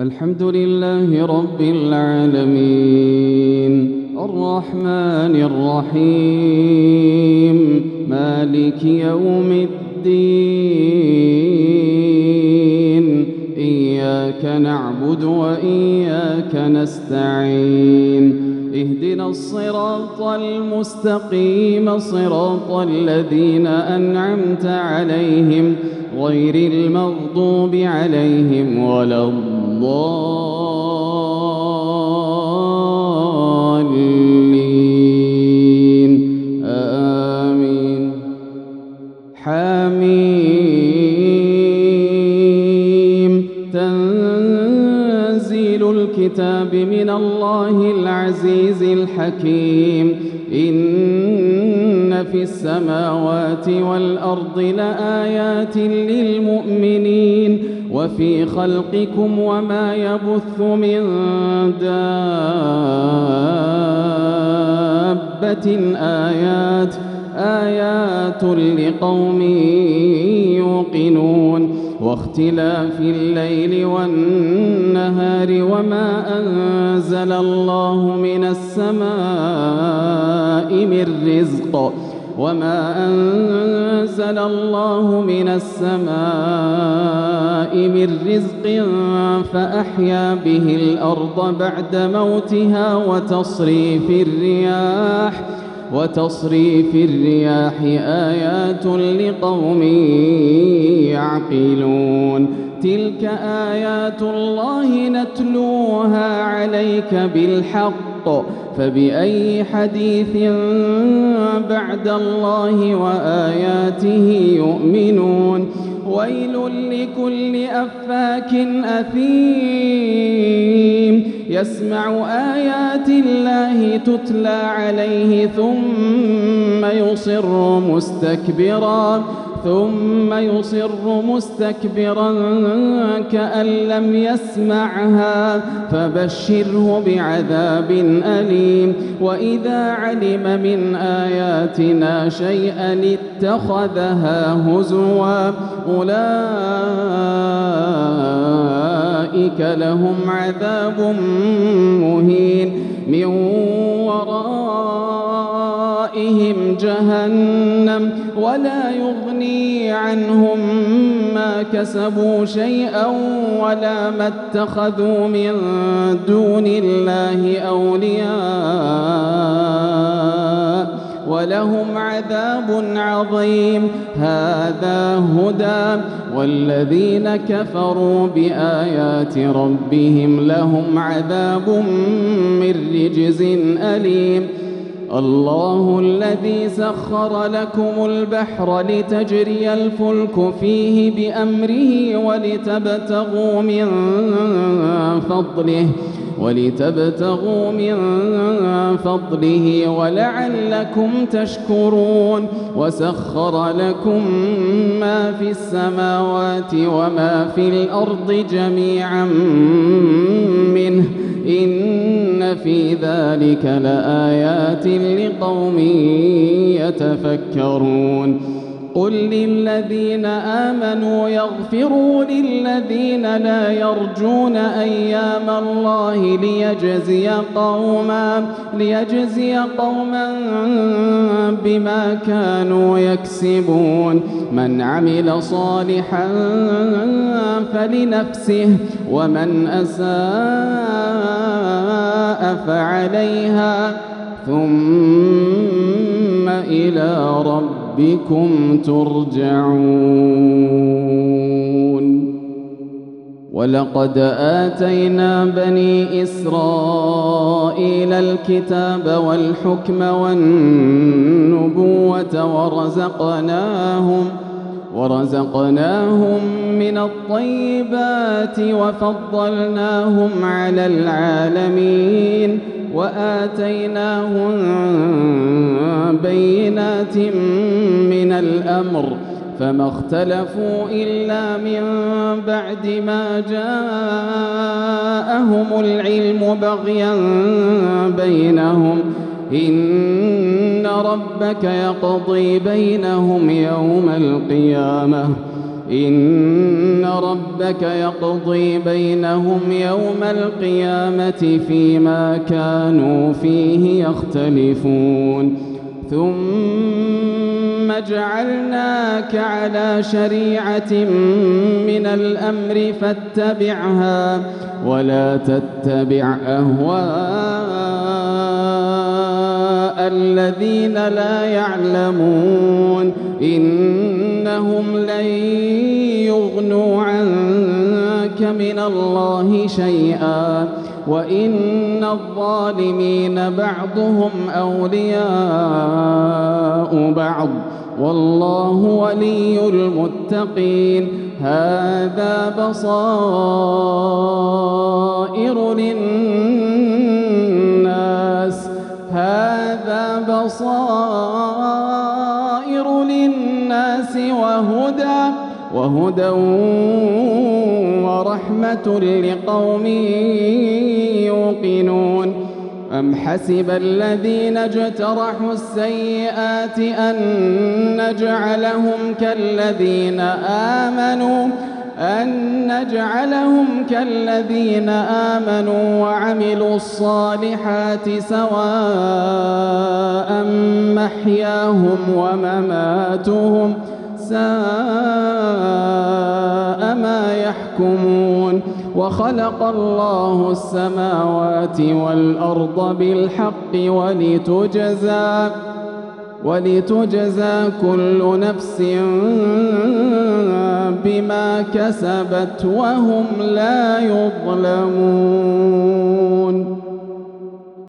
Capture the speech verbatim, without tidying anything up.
الحمد لله رب العالمين الرحمن الرحيم مالك يوم الدين إياك نعبد وإياك نستعين اهدنا الصراط المستقيم صراط الذين أنعمت عليهم غير المغضوب عليهم ولا الضالين آمين. حميم تنزيل الكتاب من الله العزيز الحكيم إن في السماوات والأرض لآيات للمؤمنين وفي خلقكم وما يبث من دابة آيات آيات لقوم يوقنون واختلاف الليل والنهار وما أنزل الله من السماء من رزق وما أنزل الله من السماء من رزق فأحيا به الأرض بعد موتها وتصريف الرياح وتصريف الرياح آيات لقوم يعقلون تلك آيات الله نتلوها عليك بالحق فبأي حديث بعد الله وآياته يؤمنون ويل لكل أفاك أثيم يسمع آيات الله تتلى عليه ثم يصر مستكبرا ثم يصر مستكبرا كأن لم يسمعها فبشره بعذاب أليم وإذا علم من آياتنا شيئا اتخذها هزوا أولئك لهم عذاب مهين من ورائهم جهنم ولا يغني عنهم ما كسبوا شيئا ولا ما اتخذوا من دون الله أولياء ولهم عذاب عظيم هذا هدى والذين كفروا بآيات ربهم لهم عذاب من رجز أليم الله الذي سخر لكم البحر لتجري الفلك فيه بأمره ولتبتغوا من فضله ولتبتغوا من فضله ولعلكم تشكرون وسخر لكم ما في السماوات وما في الأرض جميعا منه إن في ذلك لآيات لقوم يتفكرون قل للذين آمنوا يغفروا للذين لا يرجون أيام الله ليجزي قوما ليجزي قوما بما كانوا يكسبون من عمل صالحا فلنفسه ومن أساء فعليها ثم إلى ربهم بكم ترجعون ولقد آتينا بني إسرائيل الكتاب والحكم والنبوة ورزقناهم ورزقناهم من الطيبات وفضلناهم على العالمين وآتيناهم بينات من الأمر فما اختلفوا إلا من بعد ما جاءهم العلم بغيا بينهم إن ربك يقضي بينهم يوم القيامة إن ربك يقضي بينهم يوم القيامة فيما كانوا فيه يختلفون ثم جعلناك على شريعة من الأمر فاتبعها ولا تتبع أهواء الذين لا يعلمون إنهم لن يغنوا عنك من الله شيئا وإن الظالمين بعضهم أولياء بعض والله ولي المتقين هذا بصائر للناس هذا بصائر للناس وهدى وهدى ورحمة لقوم يوقنون أم حسب الذين اجترحوا السيئات أن نجعلهم كالذين آمنوا أن نجعلهم كالذين آمنوا وعملوا الصالحات سواء محياهم ومماتهم ساء ما يحكمون وخلق الله السماوات والأرض بالحق ولتجزى ولتجزى كل نفس بما كسبت وهم لا يظلمون.